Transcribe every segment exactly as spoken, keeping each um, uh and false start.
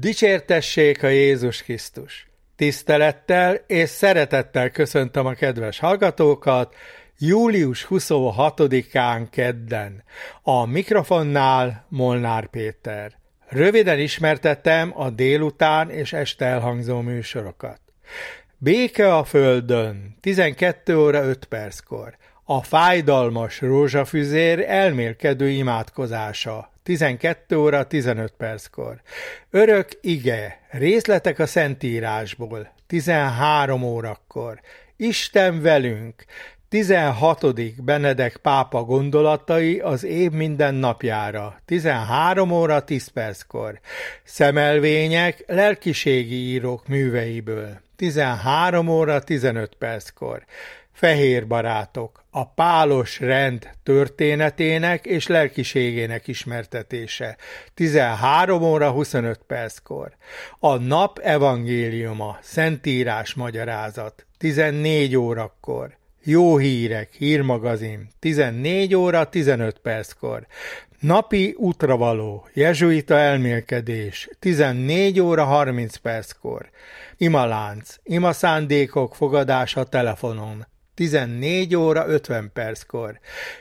Dicsértessék a Jézus Krisztus! Tisztelettel és szeretettel köszöntöm a kedves hallgatókat július huszonhatodikán kedden. A mikrofonnál Molnár Péter. Röviden ismertettem a délután és este elhangzó műsorokat. Béke a földön, tizenkét óra öt perckor. A fájdalmas rózsafüzér elmélkedő imádkozása, tizenkét óra tizenöt perckor. Örök ige, részletek a Szentírásból, tizenhárom órakor. Isten velünk, tizenhatodik Benedek pápa gondolatai az év minden napjára, tizenhárom óra tíz perckor. Szemelvények lelkiségi írók műveiből, tizenhárom óra tizenöt perckor. Fehér barátok, a pálos rend történetének és lelkiségének ismertetése, tizenhárom óra huszonöt perckor. A nap evangéliuma, Szentírás magyarázat, tizennégy órakor. Jó hírek, hírmagazin, tizennégy óra tizenöt perckor. Napi útravaló, jezsuita elmélkedés, tizennégy óra harminc perckor. Imalánc, imaszándékok fogadása telefonon, tizennégy óra ötven perckor.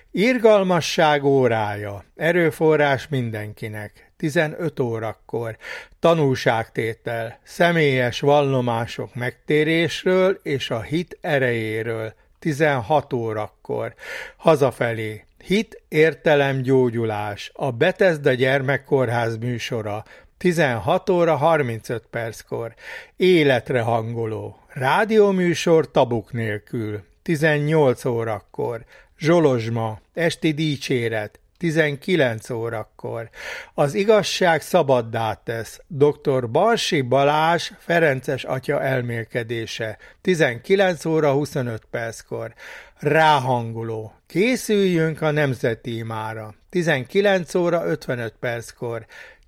Irgalmasság órája, erőforrás mindenkinek, tizenöt órakor. Tanúságtétel, személyes vallomások megtérésről és a hit erejéről, tizenhat órakor. Hazafelé, hit, értelem, gyógyulás, a Bethesda gyermekkórház műsora, tizenhat óra harmincöt perckor. Életre hangoló, rádióműsor tabuk nélkül, tizennyolc órakor. Zsolozsma, esti dicséret, tizenkilenc órakor. Az igazság szabaddá tesz, dr. Balsi Balázs Ferences atya elmélkedése, tizenkilenc óra huszonöt perckor. Ráhangoló, készüljünk a nemzeti imára, tizenkilenc óra ötvenöt perckor.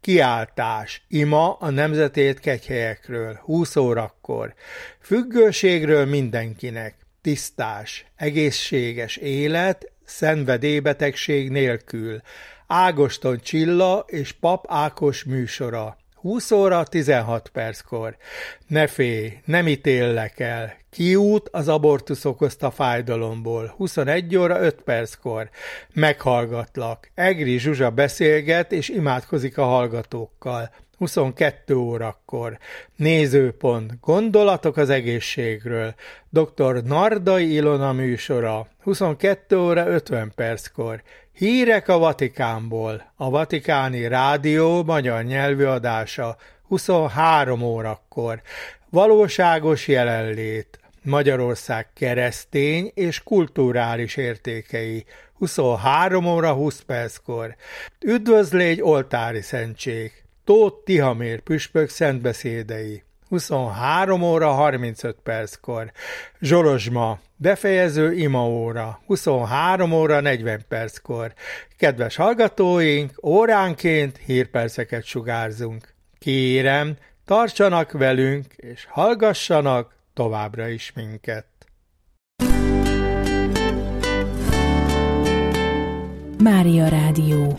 Kiáltás, ima a nemzetét kegyhelyekről, húsz órakor. Függőségről mindenkinek, tisztás, egészséges élet, szenvedélybetegség nélkül. Ágoston Csilla és Pap Ákos műsora, húsz óra tizenhat perckor. Ne félj, nem ítéllek el. Kiút az abortusz okozta fájdalomból, huszonegy óra öt perckor. Meghallgatlak. Egri Zsuzsa beszélget és imádkozik a hallgatókkal, huszonkettő órakor. Nézőpont, gondolatok az egészségről. dr. Nardai Ilona műsora, huszonkettő óra ötven perckor. Hírek a Vatikánból, a Vatikáni Rádió magyar nyelvű adása, huszonhárom órakor. Valóságos jelenlét, Magyarország keresztény és kulturális értékei, huszonhárom óra húsz perckor. Üdvözlégy oltári szentség, Tóth Tihamér püspök szentbeszédei, huszonhárom óra harmincöt perckor. Zsolozsma, befejező imaóra, huszonhárom óra negyven perckor. Kedves hallgatóink, óránként hírperceket sugárzunk. Kérem, tartsanak velünk, és hallgassanak továbbra is minket. Mária Rádió.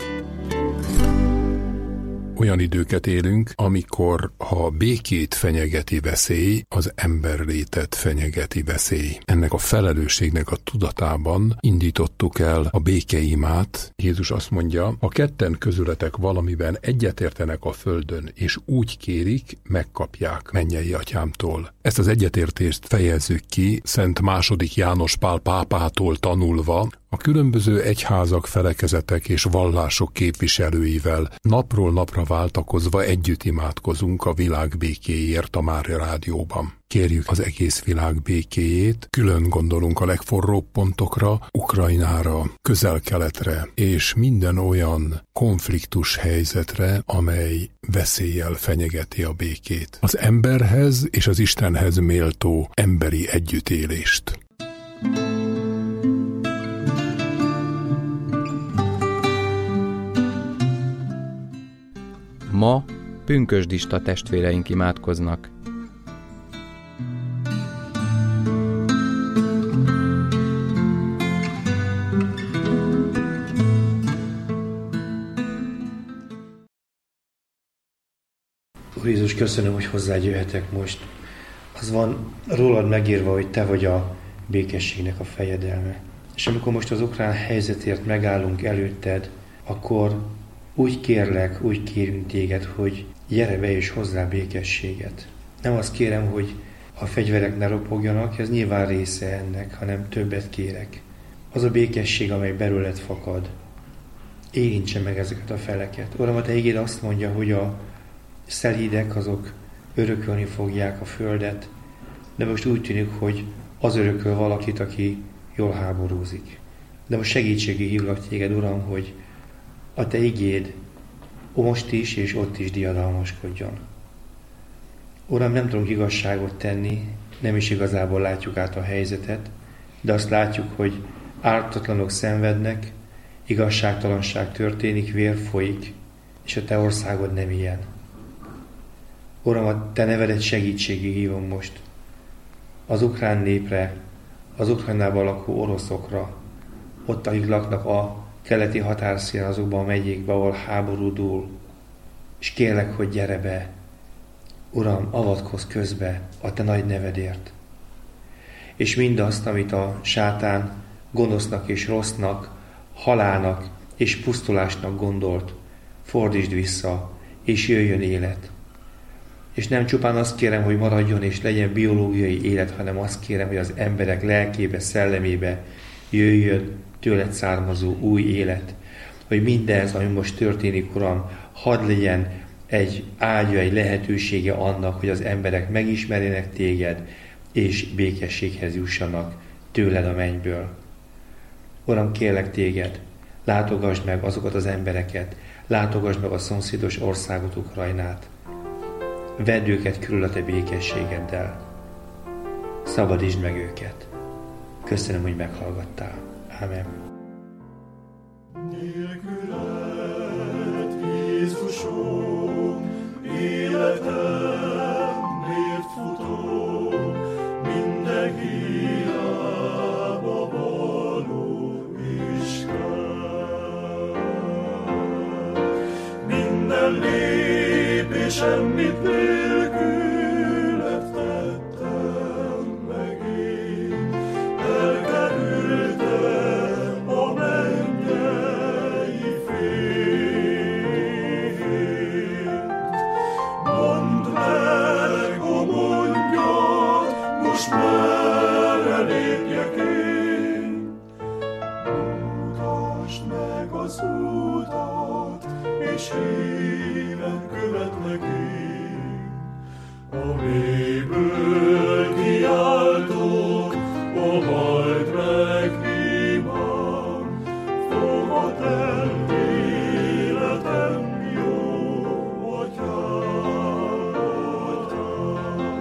Olyan időket élünk, amikor ha a békét fenyegeti veszély, az emberlétet fenyegeti veszély. Ennek a felelősségnek a tudatában indítottuk el a békeimát. Jézus azt mondja, ha ketten közületek valamiben egyetértenek a földön, és úgy kérik, megkapják mennyei atyámtól. Ezt az egyetértést fejezzük ki Szent második János Pál pápától tanulva, a különböző egyházak, felekezetek és vallások képviselőivel napról napra váltakozva együtt imádkozunk a világ békéért a Mária Rádióban. Kérjük az egész világ békéjét, külön gondolunk a legforróbb pontokra, Ukrajnára, Közel-Keletre és minden olyan konfliktus helyzetre, amely veszéllyel fenyegeti a békét. Az emberhez és az Istenhez méltó emberi együttélést. Ma pünkösdista testvéreink imádkoznak. Úr Jézus, köszönöm, hogy hozzád jöhetek most. Az van rólad megírva, hogy te vagy a békességnek a fejedelme. És amikor most az ukrán helyzetért megállunk előtted, akkor úgy kérlek, úgy kérünk téged, hogy gyere be és hozzá békességet. Nem azt kérem, hogy a fegyverek ne ropogjanak, ez nyilván része ennek, hanem többet kérek. Az a békesség, amely belőled fakad, érintse meg ezeket a feleket. Uram, a te igéd azt mondja, hogy a szelídek azok örökölni fogják a földet, de most úgy tűnik, hogy az örököl valakit, aki jól háborúzik. De most segítségi hívlak téged, Uram, hogy a te igéd most is és ott is diadalmaskodjon. Uram, nem tudunk igazságot tenni, nem is igazából látjuk át a helyzetet, de azt látjuk, hogy ártatlanok szenvednek, igazságtalanság történik, vér folyik, és a te országod nem ilyen. Uram, a te nevedet segítségi hívom most az ukrán népre, az Ukrajnában lakó oroszokra, ott, akik laknak a keleti határszínen, azokban a megyékben, ahol háború dúl, és kérlek, hogy gyere be. Uram, avatkozz közbe a te nagy nevedért. És mindazt, amit a sátán gonosznak és rossznak, halálnak és pusztulásnak gondolt, fordítsd vissza, és jöjjön élet. És nem csupán azt kérem, hogy maradjon és legyen biológiai élet, hanem azt kérem, hogy az emberek lelkébe, szellemébe jöjjön tőled származó új élet. Hogy mindez, ami most történik, Uram, hadd legyen egy ágya, egy lehetősége annak, hogy az emberek megismerjenek téged, és békességhez jussanak tőled a mennyből. Uram, kérlek téged, látogasd meg azokat az embereket, látogasd meg a szomszédos országot, Ukrajnát. Vedd őket körül a te békességeddel. Szabadítsd meg őket. Köszönöm, hogy meghallgattál. Ámen. Nélküled, Jézusom, életem, miért futok, minden hiába való is kell. Minden lépésem, mit nélküled tettem meg én, elkerültem a mennyei fényt. Mondd meg a mondjat, most merre lépjek én. Mutasd meg az utat, és híven követlek én. A mélyből kiáltok, a hajt meg imám, fogad el életem jó atyám, atyám.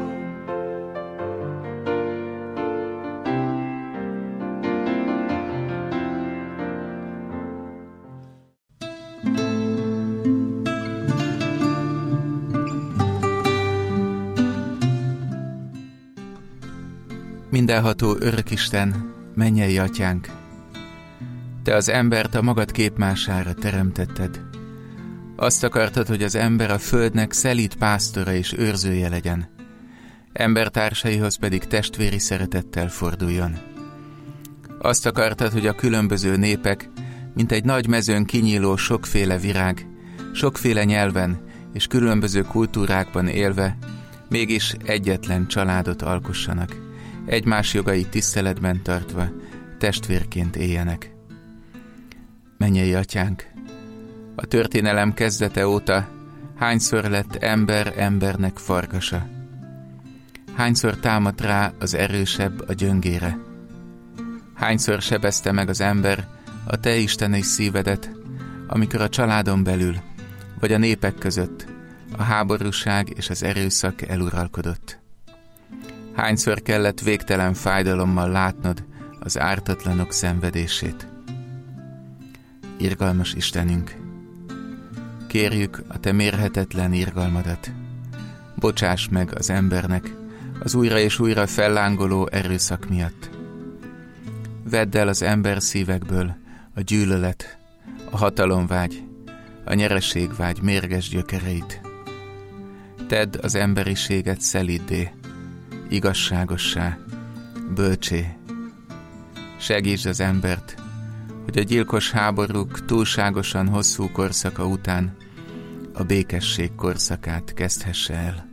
Mindenható Örökisten, mennyei atyánk, te az embert a magad képmására teremtetted. Azt akartad, hogy az ember a földnek szelíd pásztora és őrzője legyen, embertársaihoz pedig testvéri szeretettel forduljon. Azt akartad, hogy a különböző népek, mint egy nagy mezőn kinyíló sokféle virág, sokféle nyelven és különböző kultúrákban élve, mégis egyetlen családot alkossanak, egymás jogait tiszteletben tartva, testvérként éljenek. Mennyei atyánk, a történelem kezdete óta hányszor lett ember embernek farkasa? Hányszor támadt rá az erősebb a gyöngére? Hányszor sebezte meg az ember a te isteni szívedet, amikor a családon belül, vagy a népek között a háborúság és az erőszak eluralkodott? Hányszor kellett végtelen fájdalommal látnod az ártatlanok szenvedését? Irgalmas Istenünk, kérjük a te mérhetetlen irgalmadat. Bocsáss meg az embernek az újra és újra fellángoló erőszak miatt. Vedd el az ember szívekből a gyűlölet, a hatalomvágy, a nyereségvágy mérges gyökereit. tedd az emberiséget szeliddé, igazságossá, bölcsé. Segítsd az embert, hogy a gyilkos háborúk túlságosan hosszú korszaka után a békesség korszakát kezdhesse el.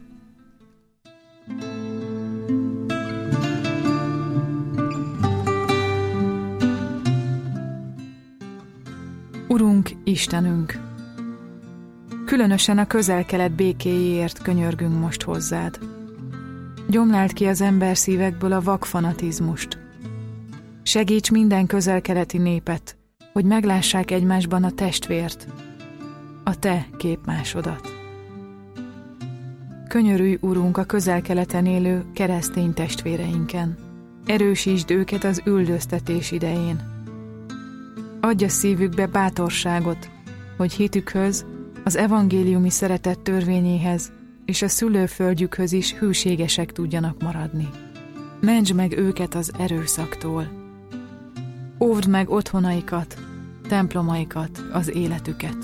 Urunk, Istenünk! Különösen a közel-kelet békéjéért könyörgünk most hozzád. Gyomláld ki az ember szívekből a vakfanatizmust. Segíts minden közel-keleti népet, hogy meglássák egymásban a testvért, a te képmásodat. Könyörülj, Urunk, a közel-keleten élő keresztény testvéreinken. Erősítsd őket az üldöztetés idején. Adj a szívükbe bátorságot, hogy hitükhöz, az evangéliumi szeretet törvényéhez és a szülőföldjükhöz is hűségesek tudjanak maradni. Mentsd meg őket az erőszaktól. Óvd meg otthonaikat, templomaikat, az életüket.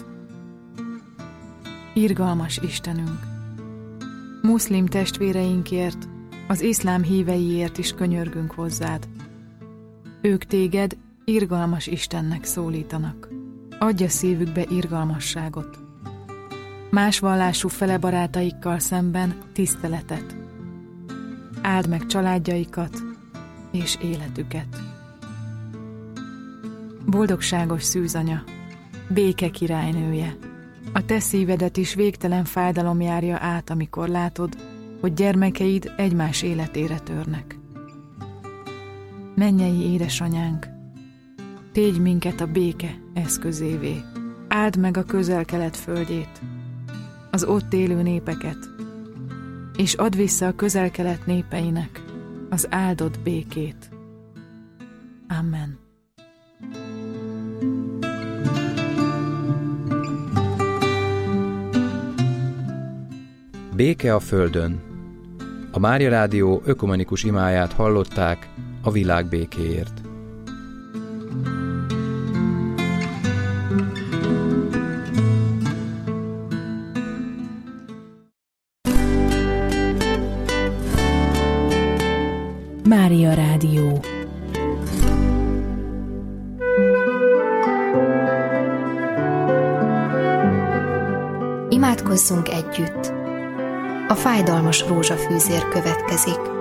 Irgalmas Istenünk! Muszlim testvéreinkért, az iszlám híveiért is könyörgünk hozzád. Ők téged irgalmas Istennek szólítanak. Adj a szívükbe irgalmasságot. Más vallású fele barátaikkal szemben tiszteletet. Áld meg családjaikat és életüket. Boldogságos szűzanya, béke királynője, a te szívedet is végtelen fájdalom járja át, amikor látod, hogy gyermekeid egymás életére törnek. Mennyei édesanyánk, tégy minket a béke eszközévé. Áld meg a közel-kelet földjét, az ott élő népeket, és add vissza a közel-kelet népeinek az áldott békét. Amen. Béke a földön. A Mária Rádió ökumenikus imáját hallották a világ békéért. Mária Rádió. Imádkozzunk együtt! A fájdalmas rózsafűzér következik.